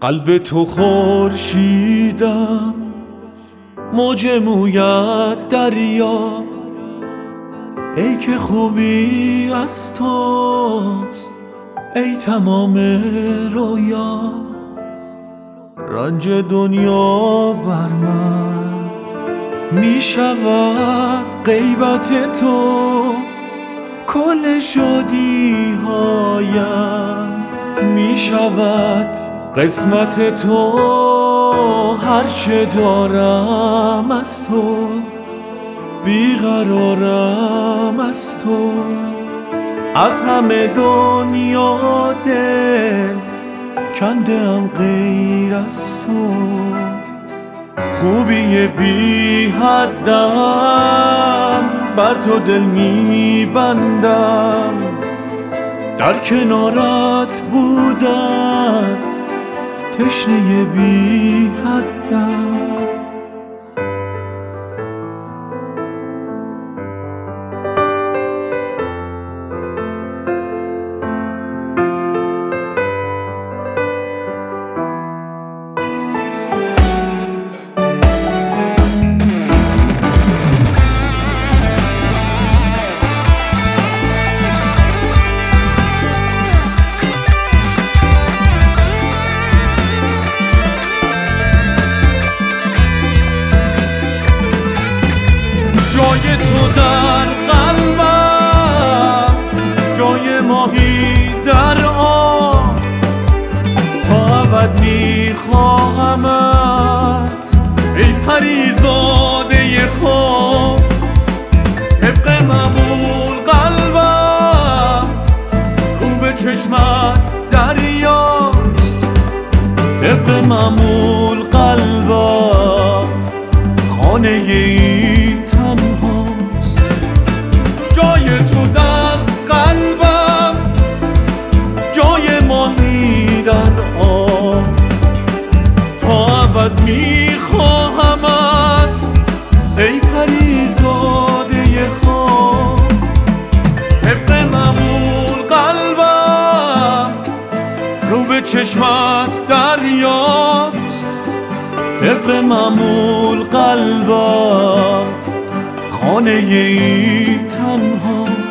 قلب تو خورشیدم، موج مویت دریا. ای که خوبی از توست، ای تمام رویا. رنج دنیا بر من می شود غیبت تو، کل شادی هایم می شود قسمت تو. هرچه دارم از تو، بیقرارم از تو. از همه دنیا دل کندم غیر از تو. خوبی بی حدم بر تو دل می بندم. در کنارت بودم تشنه بی حدم. جای تو در قلبم، جای ماهی در آب. تا ابد میخواهمت ای پریزاده خواب. طبق معمول قلبم رو به چشمت دریاست. طبق معمول قلبت خانه این تنهاست. جای تو در قلبم، جای ماهی در آب. تا ابد میخواهمت ای پریزاده خواب. طبق معمول قلبم رو به چشمت دریاست. طبق معمول قلبت خانه این تنها.